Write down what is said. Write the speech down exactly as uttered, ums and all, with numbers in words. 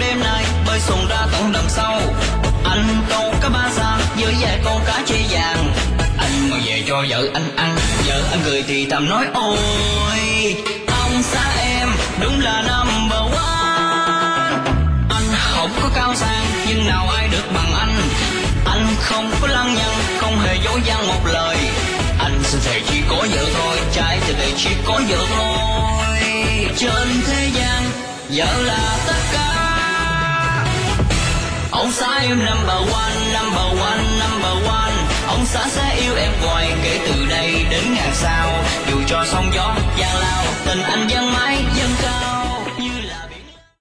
đêm nay bơi xuồng ra tận đằng sau. Anh câu cá ba sa với vài con cá chê vàng. Anh mang về cho vợ anh ăn, vợ anh cười thì thầm nói ôi ông xã em đúng là number one. Anh không có cao sang nhưng nào ai được bằng anh. Anh không có lăng nhăng, không hề dối gian một lời. Anh xin thề chỉ có vợ thôi, trái từ đây chỉ có vợ thôi. Trên thế gian vợ là tất cả. Ông xã em number one, number one, number one. Ông xã sẽ yêu em hoài kể từ đây đến ngàn sao. Dù cho sóng gió gian lao, tình anh vẫn mãi dâng cao.